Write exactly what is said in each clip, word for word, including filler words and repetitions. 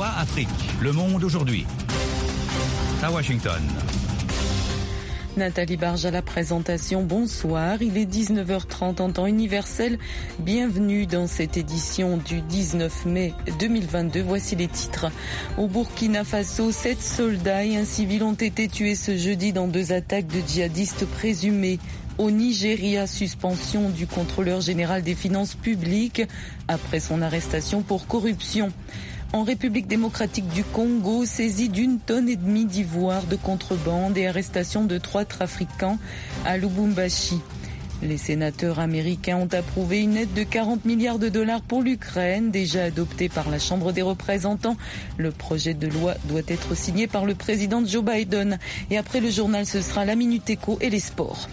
V O A Afrique. Le monde aujourd'hui. À Washington. Nathalie Barge à la présentation. Bonsoir, il est dix-neuf heures trente en temps universel. Bienvenue dans cette édition du dix-neuf mai deux mille vingt-deux. Voici les titres. Au Burkina Faso, sept soldats et un civil ont été tués ce jeudi dans deux attaques de djihadistes présumés. Au Nigeria, suspension du contrôleur général des finances publiques après son arrestation pour corruption. En République démocratique du Congo, saisie d'une tonne et demie d'ivoire de contrebande et arrestation de trois trafiquants à Lubumbashi. Les sénateurs américains ont approuvé une aide de quarante milliards de dollars pour l'Ukraine, déjà adoptée par la Chambre des représentants. Le projet de loi doit être signé par le président Joe Biden. Et après le journal, ce sera la Minute Éco et les sports.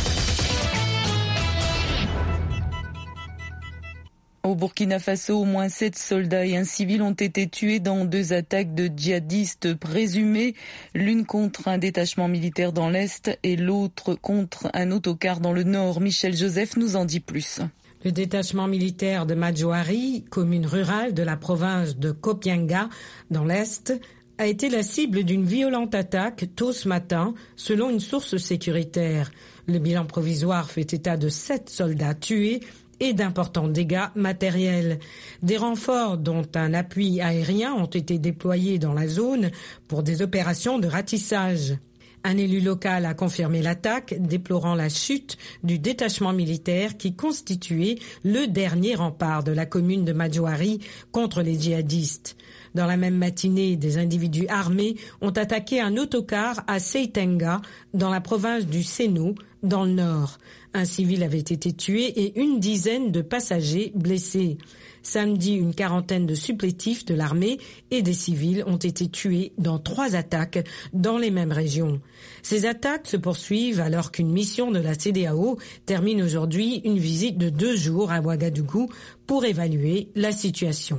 Au Burkina Faso, au moins sept soldats et un civil ont été tués dans deux attaques de djihadistes présumés, l'une contre un détachement militaire dans l'Est et l'autre contre un autocar dans le Nord. Michel Joseph nous en dit plus. Le détachement militaire de Madjouari, commune rurale de la province de Kopienga, dans l'Est, a été la cible d'une violente attaque tôt ce matin, selon une source sécuritaire. Le bilan provisoire fait état de sept soldats tués et d'importants dégâts matériels. Des renforts, dont un appui aérien, ont été déployés dans la zone pour des opérations de ratissage. Un élu local a confirmé l'attaque, déplorant la chute du détachement militaire qui constituait le dernier rempart de la commune de Madjouari contre les djihadistes. Dans la même matinée, des individus armés ont attaqué un autocar à Seitenga, dans la province du Sénou, dans le nord. Un civil avait été tué et une dizaine de passagers blessés. Samedi, une quarantaine de supplétifs de l'armée et des civils ont été tués dans trois attaques dans les mêmes régions. Ces attaques se poursuivent alors qu'une mission de la C E D E A O termine aujourd'hui une visite de deux jours à Ouagadougou pour évaluer la situation.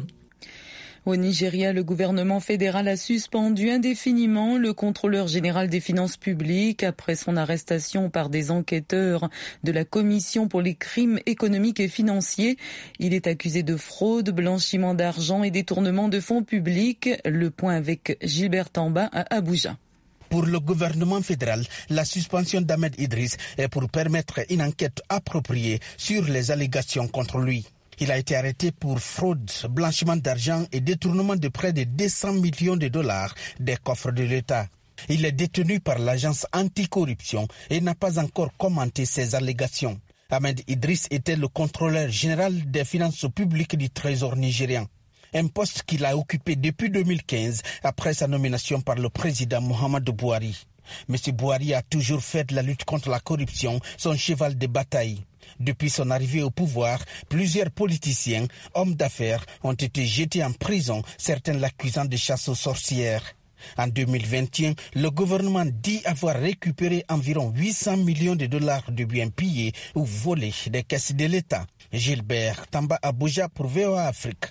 Au Nigeria, le gouvernement fédéral a suspendu indéfiniment le contrôleur général des finances publiques après son arrestation par des enquêteurs de la Commission pour les crimes économiques et financiers. Il est accusé de fraude, blanchiment d'argent et détournement de fonds publics. Le point avec Gilbert Tamba à Abuja. Pour le gouvernement fédéral, la suspension d'Ahmed Idriss est pour permettre une enquête appropriée sur les allégations contre lui. Il a été arrêté pour fraude, blanchiment d'argent et détournement de près de deux cents millions de dollars des coffres de l'État. Il est détenu par l'agence anticorruption et n'a pas encore commenté ces allégations. Ahmed Idriss était le contrôleur général des finances publiques du Trésor nigérian. Un poste qu'il a occupé depuis deux mille quinze après sa nomination par le président Muhammadu Buhari. M. Buhari a toujours fait de la lutte contre la corruption son cheval de bataille. Depuis son arrivée au pouvoir, plusieurs politiciens, hommes d'affaires, ont été jetés en prison, certains l'accusant de chasse aux sorcières. En deux mille vingt et un, le gouvernement dit avoir récupéré environ huit cents millions de dollars de biens pillés ou volés des caisses de l'État. Gilbert Tamba Abuja pour V O A Afrique.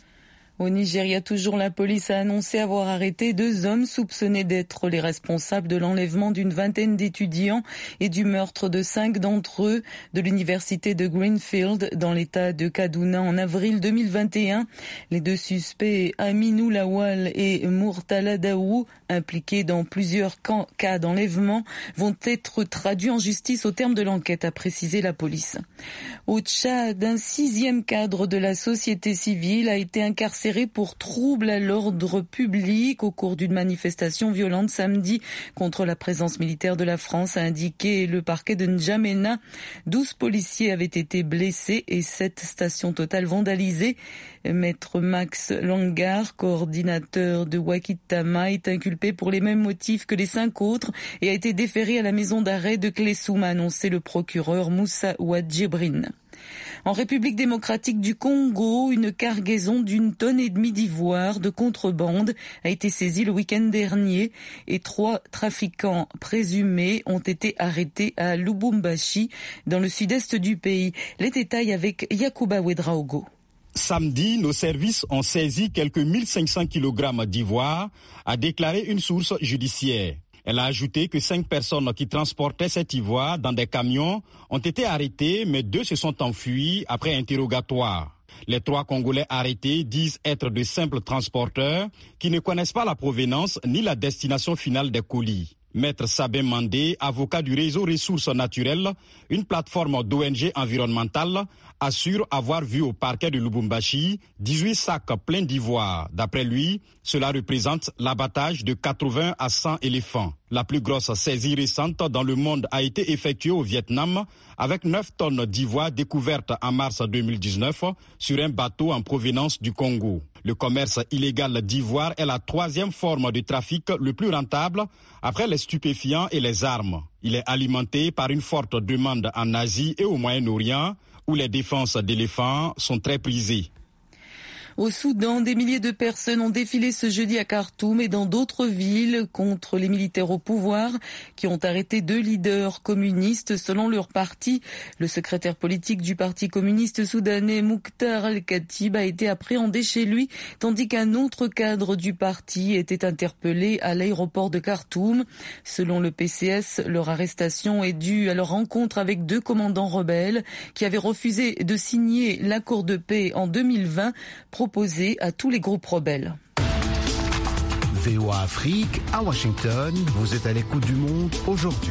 Au Nigeria, toujours, la police a annoncé avoir arrêté deux hommes soupçonnés d'être les responsables de l'enlèvement d'une vingtaine d'étudiants et du meurtre de cinq d'entre eux de l'université de Greenfield dans l'état de Kaduna en avril deux mille vingt et un. Les deux suspects, Aminou Lawal et Murtala Daou, impliqués dans plusieurs cas d'enlèvement, vont être traduits en justice au terme de l'enquête, a précisé la police. Au Tchad, un sixième cadre de la société civile a été incarcéré pour trouble à l'ordre public au cours d'une manifestation violente samedi contre la présence militaire de la France, a indiqué le parquet de N'Djamena. douze policiers avaient été blessés et sept stations totales vandalisées. Maître Max Langar, coordinateur de Wakitama, est inculpé pour les mêmes motifs que les cinq autres et a été déféré à la maison d'arrêt de Klessoum, a annoncé le procureur Moussa Ouadjibrin. En République démocratique du Congo, une cargaison d'une tonne et demie d'ivoire de contrebande a été saisie le week-end dernier et trois trafiquants présumés ont été arrêtés à Lubumbashi, dans le sud-est du pays. Les détails avec Yacouba Ouedraogo. Samedi, nos services ont saisi quelques mille cinq cents kilogrammes d'ivoire, a déclaré une source judiciaire. Elle a ajouté que cinq personnes qui transportaient cet ivoire dans des camions ont été arrêtées, mais deux se sont enfuis après interrogatoire. Les trois Congolais arrêtés disent être de simples transporteurs qui ne connaissent pas la provenance ni la destination finale des colis. Maître Sabin Mandé, avocat du réseau Ressources Naturelles, une plateforme d'O N G environnementale, assure avoir vu au parquet de Lubumbashi dix-huit sacs pleins d'ivoire. D'après lui, cela représente l'abattage de quatre-vingts à cent éléphants. La plus grosse saisie récente dans le monde a été effectuée au Vietnam avec neuf tonnes d'ivoire découvertes en mars deux mille dix-neuf sur un bateau en provenance du Congo. Le commerce illégal d'ivoire est la troisième forme de trafic le plus rentable après les stupéfiants et les armes. Il est alimenté par une forte demande en Asie et au Moyen-Orient où les défenses d'éléphants sont très prisées. Au Soudan, des milliers de personnes ont défilé ce jeudi à Khartoum et dans d'autres villes contre les militaires au pouvoir qui ont arrêté deux leaders communistes selon leur parti. Le secrétaire politique du parti communiste soudanais Mouktar Al-Khatib a été appréhendé chez lui tandis qu'un autre cadre du parti était interpellé à l'aéroport de Khartoum. Selon le P C S, leur arrestation est due à leur rencontre avec deux commandants rebelles qui avaient refusé de signer l'accord de paix en deux mille vingt proposé à tous les groupes rebelles. V O A Afrique, à Washington, vous êtes à l'écoute du monde aujourd'hui.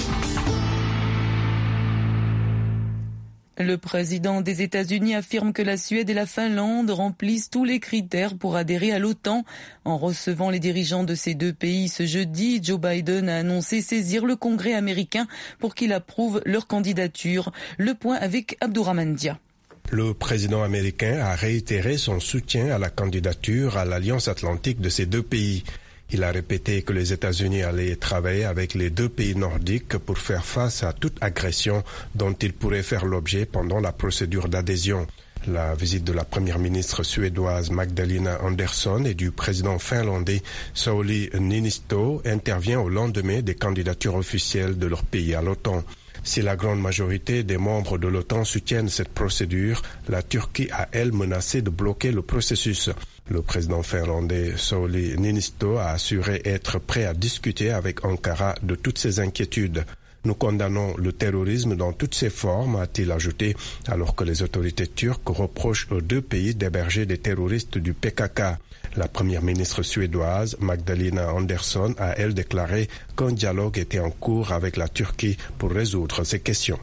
Le président des États-Unis affirme que la Suède et la Finlande remplissent tous les critères pour adhérer à l'OTAN. En recevant les dirigeants de ces deux pays ce jeudi, Joe Biden a annoncé saisir le Congrès américain pour qu'il approuve leur candidature. Le point avec Abdourahmane Dia. Le président américain a réitéré son soutien à la candidature à l'Alliance atlantique de ces deux pays. Il a répété que les États-Unis allaient travailler avec les deux pays nordiques pour faire face à toute agression dont ils pourraient faire l'objet pendant la procédure d'adhésion. La visite de la première ministre suédoise Magdalena Andersson et du président finlandais Sauli Niinisto intervient au lendemain des candidatures officielles de leur pays à l'OTAN. Si la grande majorité des membres de l'OTAN soutiennent cette procédure, la Turquie a, elle, menacé de bloquer le processus. Le président finlandais Sauli Niinisto a assuré être prêt à discuter avec Ankara de toutes ces inquiétudes. Nous condamnons le terrorisme dans toutes ses formes, a-t-il ajouté, alors que les autorités turques reprochent aux deux pays d'héberger des terroristes du P K K. La première ministre suédoise, Magdalena Andersson, a, elle, déclaré qu'un dialogue était en cours avec la Turquie pour résoudre ces questions.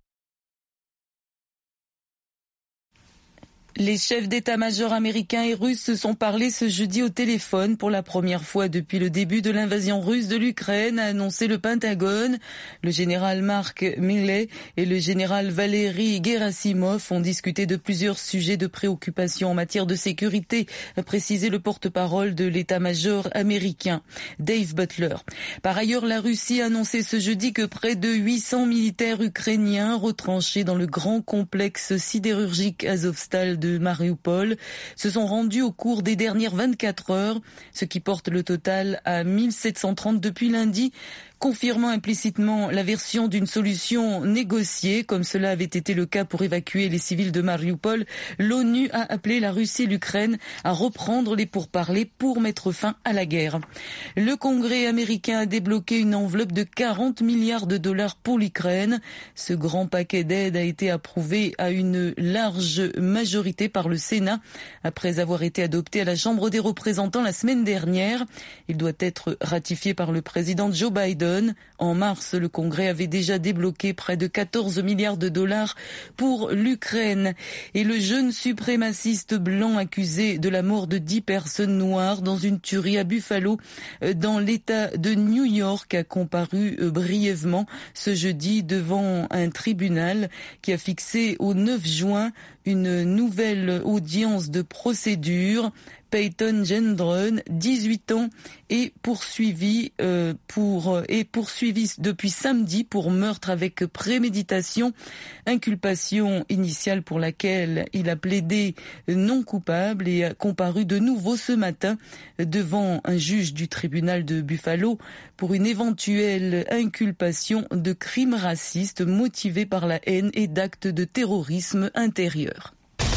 Les chefs d'état-major américains et russes se sont parlé ce jeudi au téléphone pour la première fois depuis le début de l'invasion russe de l'Ukraine, a annoncé le Pentagone. Le général Mark Milley et le général Valery Gerasimov ont discuté de plusieurs sujets de préoccupation en matière de sécurité, a précisé le porte-parole de l'état-major américain, Dave Butler. Par ailleurs, la Russie a annoncé ce jeudi que près de huit cents militaires ukrainiens retranchés dans le grand complexe sidérurgique Azovstal de de Mariupol se sont rendus au cours des dernières vingt-quatre heures, ce qui porte le total à mille sept cent trente depuis lundi, confirmant implicitement la version d'une solution négociée, comme cela avait été le cas pour évacuer les civils de Mariupol. L'ONU a appelé la Russie et l'Ukraine à reprendre les pourparlers pour mettre fin à la guerre. Le Congrès américain a débloqué une enveloppe de quarante milliards de dollars pour l'Ukraine. Ce grand paquet d'aide a été approuvé à une large majorité par le Sénat, après avoir été adopté à la Chambre des représentants la semaine dernière. Il doit être ratifié par le président Joe Biden. En mars, le Congrès avait déjà débloqué près de quatorze milliards de dollars pour l'Ukraine. Et le jeune suprémaciste blanc accusé de la mort de dix personnes noires dans une tuerie à Buffalo, dans l'État de New York, a comparu brièvement ce jeudi devant un tribunal qui a fixé au neuf juin une nouvelle audience de procédure. Peyton Gendron, dix-huit ans, est poursuivi euh, pour est poursuivi depuis samedi pour meurtre avec préméditation, inculpation initiale pour laquelle il a plaidé non coupable et a comparu de nouveau ce matin devant un juge du tribunal de Buffalo pour une éventuelle inculpation de crimes racistes motivés par la haine et d'actes de terrorisme intérieur.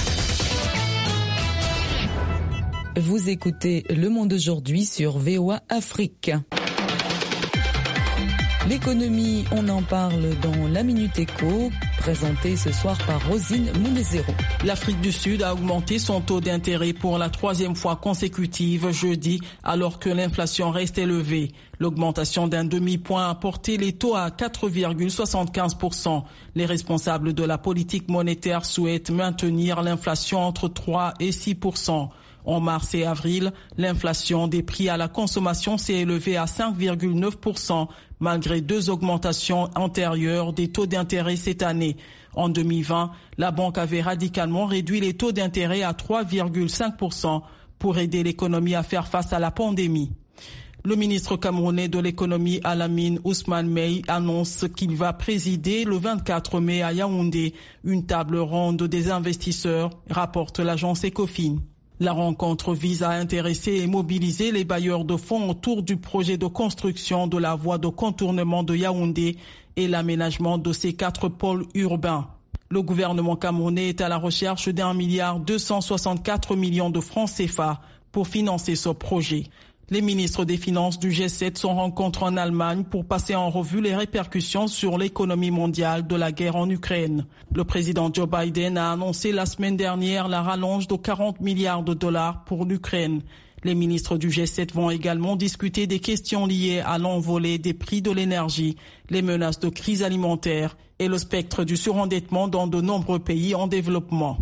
Vous écoutez Le Monde aujourd'hui sur V O A Afrique. L'économie, on en parle dans la Minute Éco. présenté ce soir par Rosine Moulezero. L'Afrique du Sud a augmenté son taux d'intérêt pour la troisième fois consécutive jeudi, alors que l'inflation reste élevée. L'augmentation d'un demi-point a porté les taux à quatre virgule soixante-quinze pour cent. Les responsables de la politique monétaire souhaitent maintenir l'inflation entre trois et six pour cent. En mars et avril, l'inflation des prix à la consommation s'est élevée à cinq virgule neuf pour cent, malgré deux augmentations antérieures des taux d'intérêt cette année. En deux mille vingt, la banque avait radicalement réduit les taux d'intérêt à trois virgule cinq pour cent pour aider l'économie à faire face à la pandémie. Le ministre camerounais de l'économie Alamine Ousmane Mey annonce qu'il va présider le vingt-quatre mai à Yaoundé une table ronde des investisseurs, rapporte l'agence Ecofin. La rencontre vise à intéresser et mobiliser les bailleurs de fonds autour du projet de construction de la voie de contournement de Yaoundé et l'aménagement de ces quatre pôles urbains. Le gouvernement camerounais est à la recherche d'un milliard deux cent soixante-quatre millions de francs C F A pour financer ce projet. Les ministres des Finances du G sept sont rencontrés en Allemagne pour passer en revue les répercussions sur l'économie mondiale de la guerre en Ukraine. Le président Joe Biden a annoncé la semaine dernière la rallonge de quarante milliards de dollars pour l'Ukraine. Les ministres du G sept vont également discuter des questions liées à l'envolée des prix de l'énergie, les menaces de crise alimentaire et le spectre du surendettement dans de nombreux pays en développement.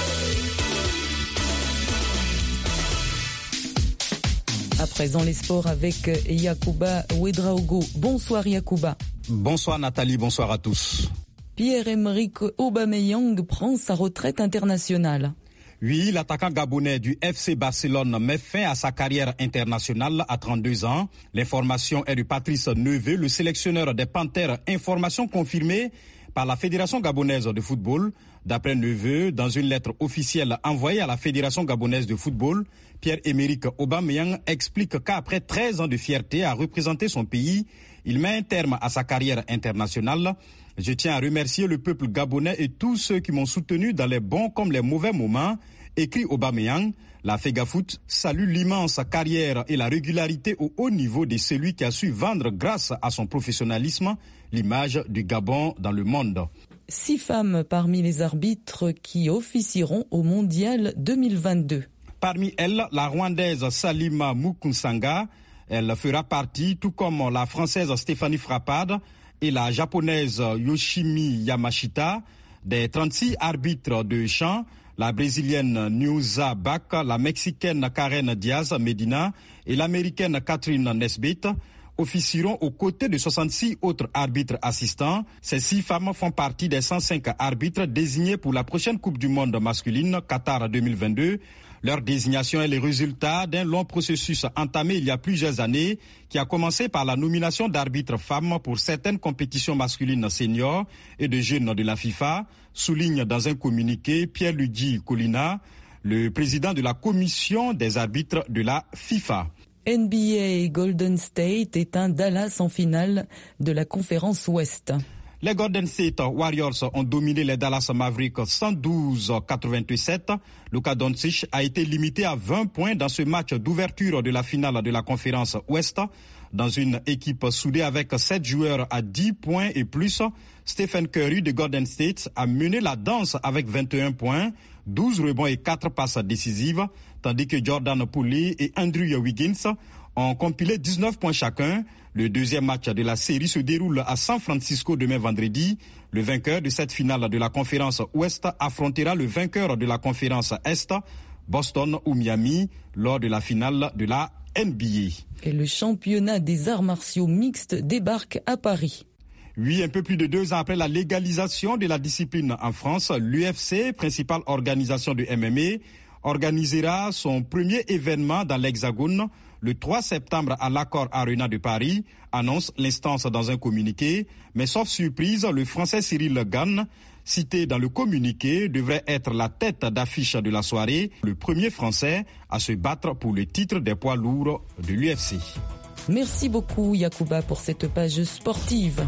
À présent, les sports avec Yacouba Ouedraogo. Bonsoir Yacouba. Bonsoir Nathalie, bonsoir à tous. Pierre-Emerick Aubameyang prend sa retraite internationale. Oui, l'attaquant gabonais du F C Barcelone met fin à sa carrière internationale à trente-deux ans. L'information est de Patrice Neveu, le sélectionneur des Panthères. Information confirmée par la Fédération gabonaise de football. D'après Neveu, dans une lettre officielle envoyée à la Fédération gabonaise de football, Pierre-Emerick Aubameyang explique qu'après treize ans de fierté à représenter son pays, il met un terme à sa carrière internationale. Je tiens à remercier le peuple gabonais et tous ceux qui m'ont soutenu dans les bons comme les mauvais moments, écrit Aubameyang. La Fegafoot salue l'immense carrière et la régularité au haut niveau de celui qui a su vendre grâce à son professionnalisme l'image du Gabon dans le monde. Six femmes parmi les arbitres qui officieront au Mondial deux mille vingt-deux. Parmi elles, la Rwandaise Salima Mukunsanga, elle fera partie, tout comme la Française Stéphanie Frappard et la Japonaise Yoshimi Yamashita, des trente-six arbitres de champ, la Brésilienne Niusa Bak, la Mexicaine Karen Diaz Medina et l'Américaine Catherine Nesbitt officieront aux côtés de soixante-six autres arbitres assistants. Ces six femmes font partie des cent cinq arbitres désignés pour la prochaine Coupe du Monde masculine Qatar deux mille vingt-deux. Leur désignation est le résultat d'un long processus entamé il y a plusieurs années qui a commencé par la nomination d'arbitres femmes pour certaines compétitions masculines seniors et de jeunes de la FIFA, souligne dans un communiqué Pierre-Luigi Collina, le président de la commission des arbitres de la FIFA. N B A Golden State éteint Dallas en finale de la conférence Ouest. Les Golden State Warriors ont dominé les Dallas Mavericks cent douze à quatre-vingt-sept. Luka Doncic a été limité à vingt points dans ce match d'ouverture de la finale de la conférence Ouest. Dans une équipe soudée avec sept joueurs à dix points et plus, Stephen Curry de Golden State a mené la danse avec vingt et un points, douze rebonds et quatre passes décisives, tandis que Jordan Poole et Andrew Wiggins ont compilé dix-neuf points chacun. Le deuxième match de la série se déroule à San Francisco demain vendredi. Le vainqueur de cette finale de la conférence Ouest affrontera le vainqueur de la conférence Est, Boston ou Miami, lors de la finale de la N B A. Et le championnat des arts martiaux mixtes débarque à Paris. Oui, un peu plus de deux ans après la légalisation de la discipline en France, l'U F C, principale organisation de M M A, organisera son premier événement dans l'Hexagone le trois septembre à l'Accor Arena de Paris, annonce l'instance dans un communiqué. Mais sauf surprise, le Français Cyril Gane, cité dans le communiqué, devrait être la tête d'affiche de la soirée, le premier Français à se battre pour le titre des poids lourds de l'U F C. Merci beaucoup Yacouba pour cette page sportive.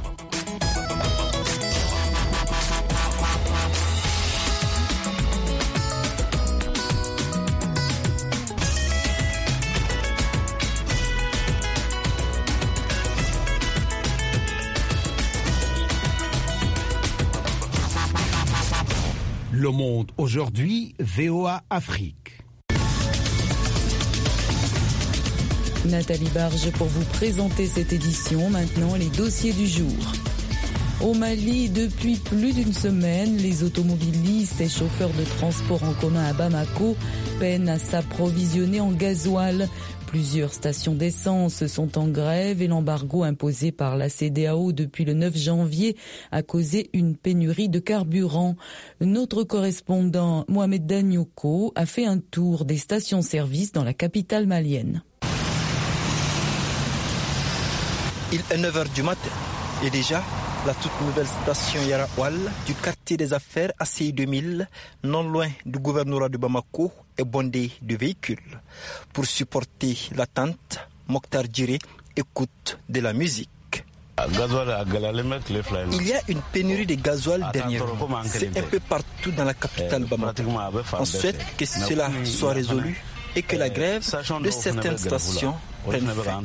Le Monde aujourd'hui, V O A Afrique. Nathalie Barge pour vous présenter cette édition. Maintenant, les dossiers du jour. Au Mali, depuis plus d'une semaine, les automobilistes et chauffeurs de transport en commun à Bamako peinent à s'approvisionner en gasoil. Plusieurs stations d'essence sont en grève et l'embargo imposé par la C E D E A O depuis le neuf janvier a causé une pénurie de carburant. Notre correspondant Mohamed Danyoko a fait un tour des stations-service dans la capitale malienne. Il est neuf heures du matin et déjà la toute nouvelle station Yaraoual du quartier des affaires A C I deux mille, non loin du gouvernorat de Bamako, est bondée de véhicules. Pour supporter l'attente, Mokhtar Djiré écoute de la musique. Il y a une pénurie de gasoil dernièrement. C'est un peu partout dans la capitale Bamako. On souhaite que cela soit résolu et que la grève de certaines stations prenne fin.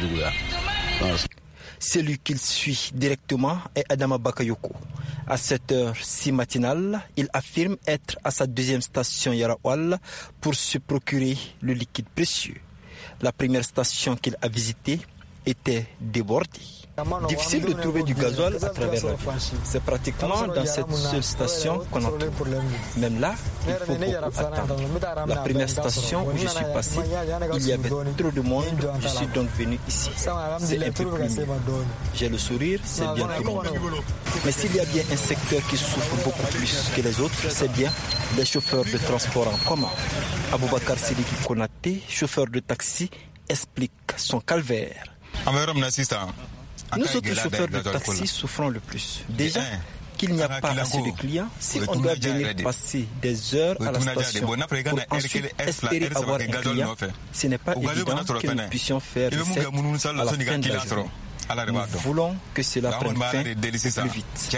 Celui qu'il suit directement est Adama Bakayoko. À sept heures six matinale, il affirme être à sa deuxième station Yaraoual pour se procurer le liquide précieux. La première station qu'il a visitée était débordée. Difficile de trouver du gasoil à travers la ville. C'est pratiquement dans cette seule station qu'on en trouve. Même là, il faut beaucoup attendre. La première station où je suis passé, il y avait trop de monde. Je suis donc venu ici. C'est un peu plus mieux. J'ai le sourire, c'est bien tout le monde. Mais s'il y a bien un secteur qui souffre beaucoup plus que les autres, c'est bien les chauffeurs de transport en commun. Aboubakar Sidiki Konaté, chauffeur de taxi, explique son calvaire. Nous autres chauffeurs de taxi souffrons le plus. Déjà qu'il n'y a pas assez de clients, si on doit venir passer des heures à la station pour ensuite espérer avoir un client, ce n'est pas évident que nous puissions faire recette à la fin de la journée. Nous voulons que cela prenne fin plus vite.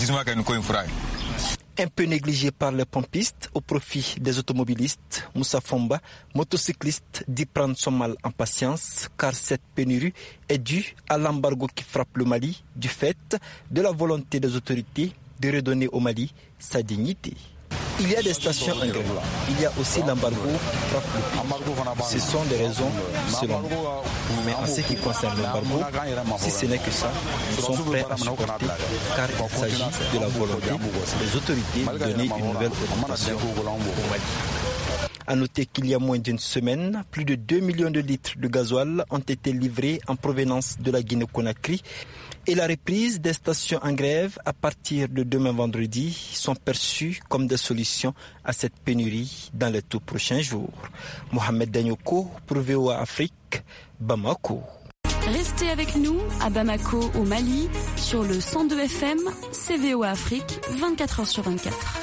Un peu négligé par les pompistes au profit des automobilistes, Moussa Fomba, motocycliste, dit prendre son mal en patience car cette pénurie est due à l'embargo qui frappe le Mali du fait de la volonté des autorités de redonner au Mali sa dignité. Il y a des stations en grève. Il y a aussi l'embargo qui frappe le pays. Ce sont des raisons selon nous. Mais en ce qui concerne l'embargo, si ce n'est que ça, nous sommes prêts à supporter car il s'agit de la volonté des autorités de donner une nouvelle orientation au Mali. À noter qu'il y a moins d'une semaine, plus de deux millions de litres de gasoil ont été livrés en provenance de la Guinée-Conakry et la reprise des stations en grève à partir de demain vendredi sont perçues comme des solutions à cette pénurie dans les tout prochains jours. Mohamed Danyoko pour V O A Afrique, Bamako. Restez avec nous à Bamako au Mali sur le cent deux F M, C V O A Afrique, vingt-quatre heures sur vingt-quatre.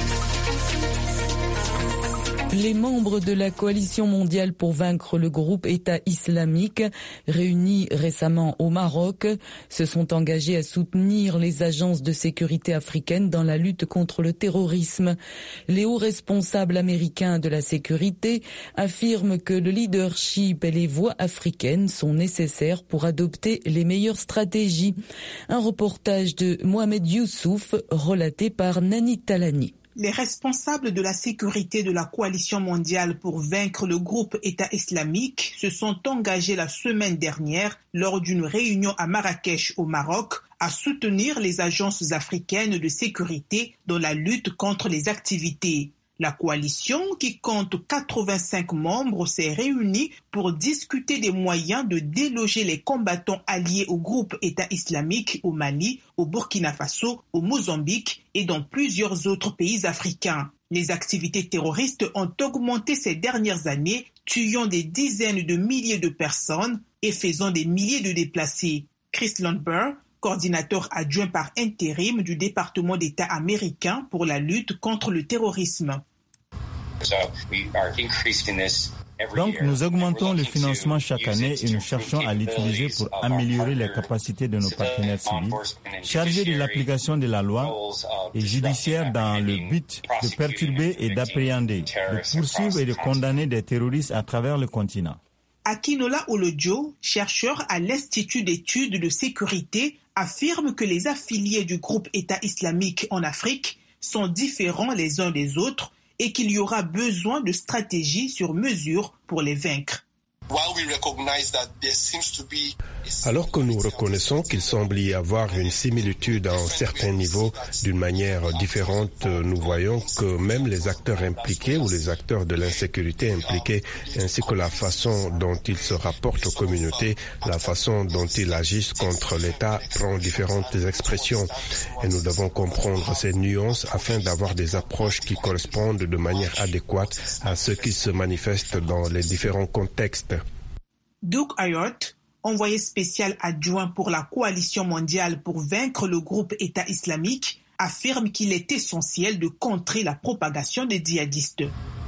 Les membres de la coalition mondiale pour vaincre le groupe État islamique, réunis récemment au Maroc, se sont engagés à soutenir les agences de sécurité africaines dans la lutte contre le terrorisme. Les hauts responsables américains de la sécurité affirment que le leadership et les voix africaines sont nécessaires pour adopter les meilleures stratégies. Un reportage de Mohamed Youssouf relaté par Nani Talani. Les responsables de la sécurité de la coalition mondiale pour vaincre le groupe État islamique se sont engagés la semaine dernière lors d'une réunion à Marrakech au Maroc à soutenir les agences africaines de sécurité dans la lutte contre les activités. La coalition, qui compte quatre-vingt-cinq membres, s'est réunie pour discuter des moyens de déloger les combattants alliés au groupe État islamique au Mali, au Burkina Faso, au Mozambique et dans plusieurs autres pays africains. Les activités terroristes ont augmenté ces dernières années, tuant des dizaines de milliers de personnes et faisant des milliers de déplacés. Chris Lundberg, coordinateur adjoint par intérim du département d'État américain pour la lutte contre le terrorisme. Donc nous augmentons le financement chaque année et nous cherchons à l'utiliser pour améliorer les capacités de nos partenaires civils, chargés de l'application de la loi et judiciaire dans le but de perturber et d'appréhender, de poursuivre et de condamner des terroristes à travers le continent. Akinola Olojo, chercheur à l'Institut d'études de sécurité, affirme que les affiliés du groupe État islamique en Afrique sont différents les uns des autres et qu'il y aura besoin de stratégies sur mesure pour les vaincre. Alors que nous reconnaissons qu'il semble y avoir une similitude à un certain niveau, d'une manière différente, nous voyons que même les acteurs impliqués ou les acteurs de l'insécurité impliqués, ainsi que la façon dont ils se rapportent aux communautés, la façon dont ils agissent contre l'État prend différentes expressions. Et nous devons comprendre ces nuances afin d'avoir des approches qui correspondent de manière adéquate à ce qui se manifeste dans les différents contextes. Doug Ayotte, envoyé spécial adjoint pour la coalition mondiale pour vaincre le groupe État islamique, affirme qu'il est essentiel de contrer la propagation des djihadistes.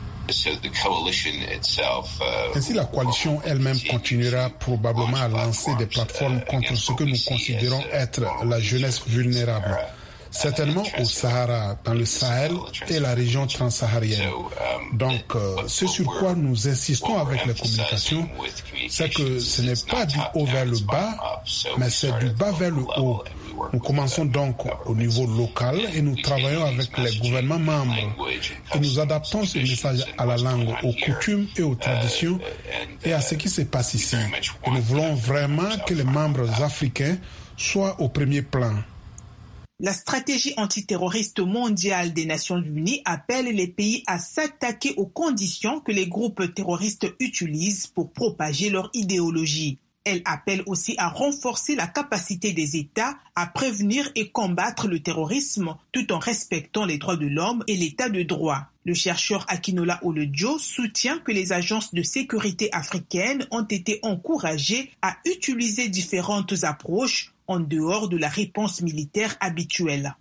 Ainsi, la coalition elle-même continuera probablement à lancer des plateformes contre ce que nous considérons être la jeunesse vulnérable. Certainement au Sahara, dans le Sahel et la région transsaharienne. Donc, euh, ce sur quoi nous insistons avec les communications, c'est que ce n'est pas du haut vers le bas, mais c'est du bas vers le haut. Nous commençons donc au niveau local et nous travaillons avec les gouvernements membres. Et nous adaptons ce message à la langue, aux coutumes et aux traditions et à ce qui se passe ici. Et nous voulons vraiment que les membres africains soient au premier plan. La stratégie antiterroriste mondiale des Nations Unies appelle les pays à s'attaquer aux conditions que les groupes terroristes utilisent pour propager leur idéologie. Elle appelle aussi à renforcer la capacité des États à prévenir et combattre le terrorisme tout en respectant les droits de l'homme et l'état de droit. Le chercheur Akinola Olojo soutient que les agences de sécurité africaines ont été encouragées à utiliser différentes approches en dehors de la réponse militaire habituelle.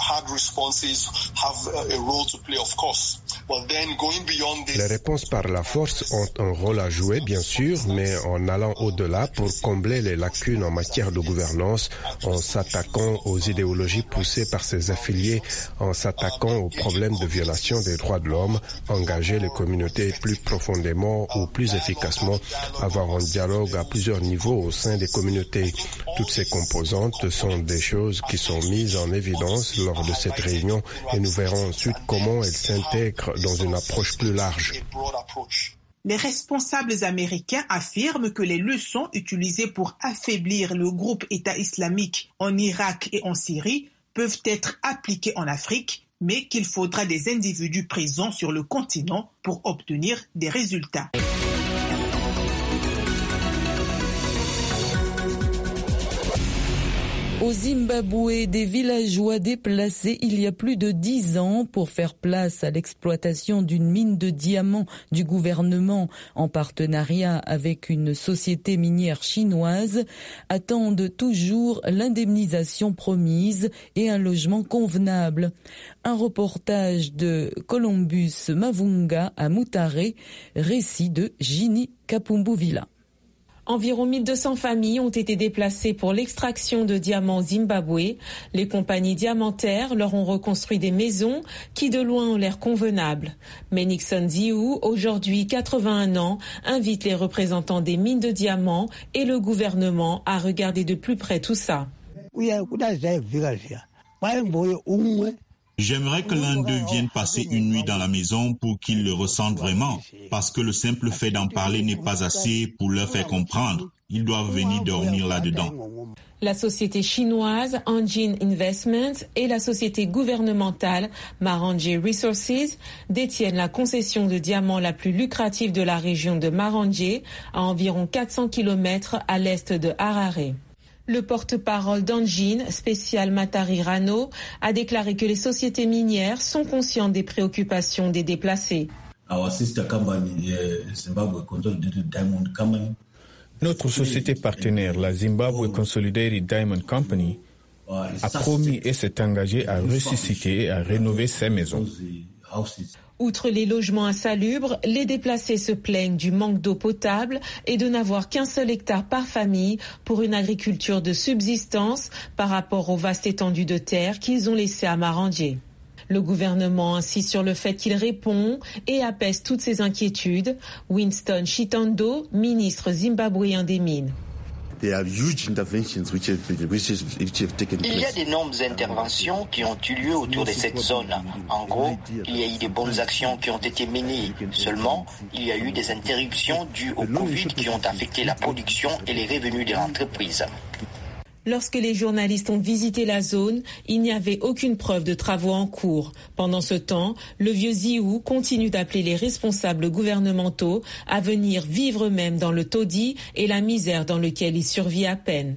Les réponses par la force ont un rôle à jouer, bien sûr, mais en allant au-delà pour combler les lacunes en matière de gouvernance, en s'attaquant aux idéologies poussées par ses affiliés, en s'attaquant aux problèmes de violation des droits de l'homme, engager les communautés plus profondément ou plus efficacement, avoir un dialogue à plusieurs niveaux au sein des communautés. Toutes ces composantes sont des choses qui sont mises en évidence lors de cette réunion et nous verrons ensuite comment elles s'intègrent dans une approche plus large. Les responsables américains affirment que les leçons utilisées pour affaiblir le groupe État islamique en Irak et en Syrie peuvent être appliquées en Afrique, mais qu'il faudra des individus présents sur le continent pour obtenir des résultats. Au Zimbabwe, des villageois déplacés il y a plus de dix ans pour faire place à l'exploitation d'une mine de diamants du gouvernement en partenariat avec une société minière chinoise attendent toujours l'indemnisation promise et un logement convenable. Un reportage de Columbus Mavunga à Mutare, récit de Ginny Kapumbuvila. Environ mille deux cents familles ont été déplacées pour l'extraction de diamants au Zimbabwe. Les compagnies diamantaires leur ont reconstruit des maisons qui de loin ont l'air convenables. Mais Nixon Ziou, aujourd'hui quatre-vingt-un ans, invite les représentants des mines de diamants et le gouvernement à regarder de plus près tout ça. J'aimerais que l'un d'eux vienne passer une nuit dans la maison pour qu'ils le ressentent vraiment, parce que le simple fait d'en parler n'est pas assez pour leur faire comprendre. Ils doivent venir dormir là-dedans. La société chinoise Anjin Investments et la société gouvernementale Maranje Resources détiennent la concession de diamants la plus lucrative de la région de Maranje, à environ quatre cents kilomètres à l'est de Harare. Le porte-parole d'Anjin, Spécial Matari Rano, a déclaré que les sociétés minières sont conscientes des préoccupations des déplacés. Notre société partenaire, la Zimbabwe Consolidated Diamond Company, a promis et s'est engagée à ressusciter et à rénover ses maisons. Outre les logements insalubres, les déplacés se plaignent du manque d'eau potable et de n'avoir qu'un seul hectare par famille pour une agriculture de subsistance par rapport aux vastes étendues de terre qu'ils ont laissées à Maranje. Le gouvernement insiste sur le fait qu'il répond et apaise toutes ces inquiétudes. Winston Chitando, ministre zimbabwéen des Mines. Il y a d'énormes interventions qui ont eu lieu autour de cette zone. En gros, il y a eu de bonnes actions qui ont été menées. Seulement, il y a eu des interruptions dues au Covid qui ont affecté la production et les revenus de l'entreprise. Lorsque les journalistes ont visité la zone, il n'y avait aucune preuve de travaux en cours. Pendant ce temps, le vieux Ziou continue d'appeler les responsables gouvernementaux à venir vivre eux-mêmes dans le taudis et la misère dans lequel il survit à peine.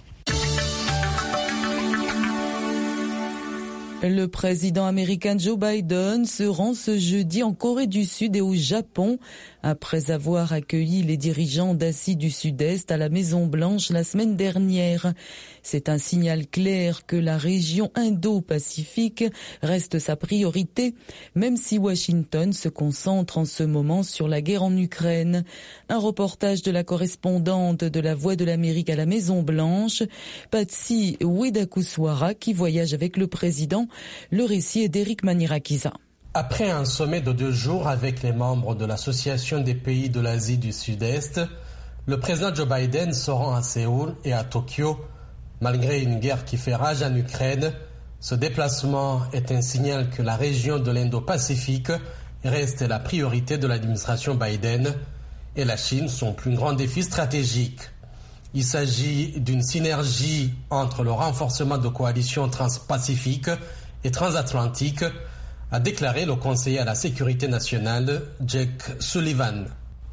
Le président américain Joe Biden se rend ce jeudi en Corée du Sud et au Japon après avoir accueilli les dirigeants d'Asie du Sud-Est à la Maison-Blanche la semaine dernière. C'est un signal clair que la région Indo-Pacifique reste sa priorité, même si Washington se concentre en ce moment sur la guerre en Ukraine. Un reportage de la correspondante de La Voix de l'Amérique à la Maison-Blanche, Patsy Widakuswara, qui voyage avec le président. Le récit est d'Éric Manirakiza. Après un sommet de deux jours avec les membres de l'Association des pays de l'Asie du Sud-Est, le président Joe Biden se rend à Séoul et à Tokyo. Malgré une guerre qui fait rage en Ukraine, ce déplacement est un signal que la région de l'Indo-Pacifique reste la priorité de l'administration Biden et la Chine son plus grand défi stratégique. Il s'agit d'une synergie entre le renforcement de coalitions transpacifiques et transatlantiques, a déclaré le conseiller à la sécurité nationale, Jake Sullivan.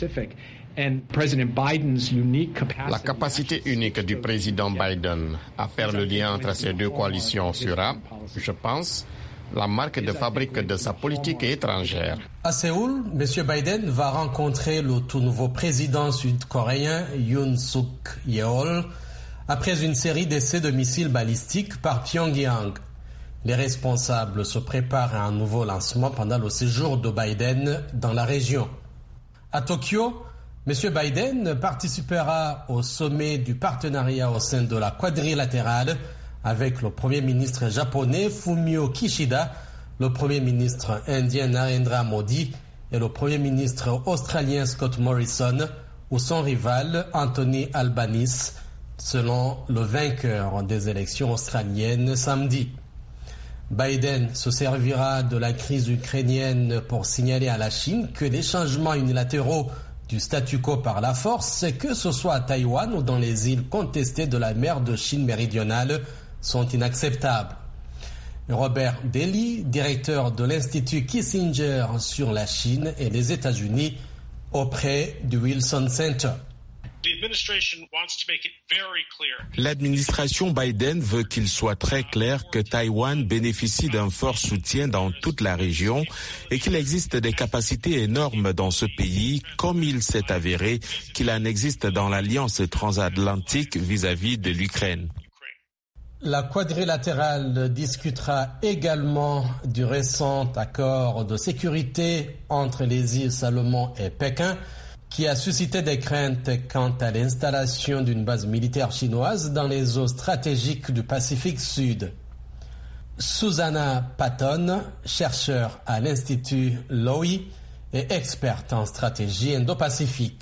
La capacité unique du président Biden à faire le lien entre ces deux coalitions sera, je pense, la marque de fabrique de sa politique étrangère. À Séoul, M. Biden va rencontrer le tout nouveau président sud-coréen Yoon Suk Yeol après une série d'essais de missiles balistiques par Pyongyang. Les responsables se préparent à un nouveau lancement pendant le séjour de Biden dans la région. À Tokyo, M. Biden participera au sommet du partenariat au sein de la quadrilatérale avec le Premier ministre japonais Fumio Kishida, le Premier ministre indien Narendra Modi et le Premier ministre australien Scott Morrison ou son rival Anthony Albanese, selon le vainqueur des élections australiennes samedi. Biden se servira de la crise ukrainienne pour signaler à la Chine que les changements unilatéraux du statu quo par la force, que ce soit à Taïwan ou dans les îles contestées de la mer de Chine méridionale, sont inacceptables. Robert Daly, directeur de l'Institut Kissinger sur la Chine et les États-Unis auprès du Wilson Center. L'administration Biden veut qu'il soit très clair que Taïwan bénéficie d'un fort soutien dans toute la région et qu'il existe des capacités énormes dans ce pays, comme il s'est avéré qu'il en existe dans l'alliance transatlantique vis-à-vis de l'Ukraine. La quadrilatérale discutera également du récent accord de sécurité entre les îles Salomon et Pékin, qui a suscité des craintes quant à l'installation d'une base militaire chinoise dans les eaux stratégiques du Pacifique Sud. Susanna Patton, chercheure à l'Institut Lowy et experte en stratégie indo-pacifique.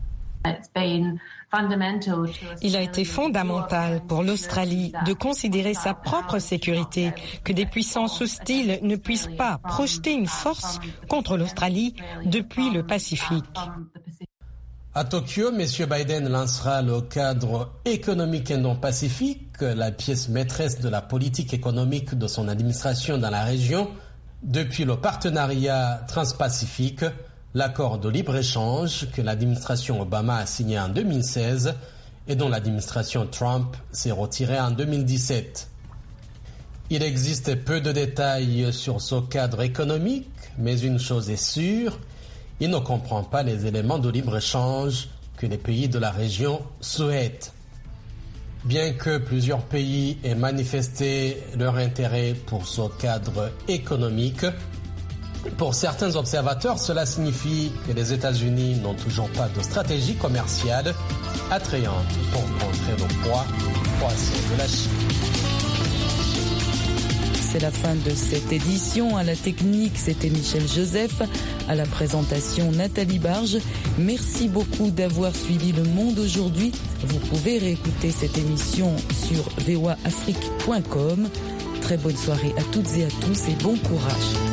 Il a été fondamental pour l'Australie de considérer sa propre sécurité, que des puissances hostiles ne puissent pas projeter une force contre l'Australie depuis le Pacifique. À Tokyo, M. Biden lancera le cadre économique indo-pacifique, la pièce maîtresse de la politique économique de son administration dans la région, depuis le partenariat transpacifique, l'accord de libre-échange que l'administration Obama a signé en deux mille seize et dont l'administration Trump s'est retirée en deux mille dix-sept. Il existe peu de détails sur ce cadre économique, mais une chose est sûre, il ne comprend pas les éléments de libre-échange que les pays de la région souhaitent. Bien que plusieurs pays aient manifesté leur intérêt pour ce cadre économique, pour certains observateurs, cela signifie que les États-Unis n'ont toujours pas de stratégie commerciale attrayante pour contrer le poids croissant de la Chine. c'est la fin de cette édition. À la technique, c'était Michel Joseph. À la présentation, Nathalie Barge. Merci beaucoup d'avoir suivi Le Monde aujourd'hui. Vous pouvez réécouter cette émission sur v o a afrique point com. Très bonne soirée à toutes et à tous et bon courage.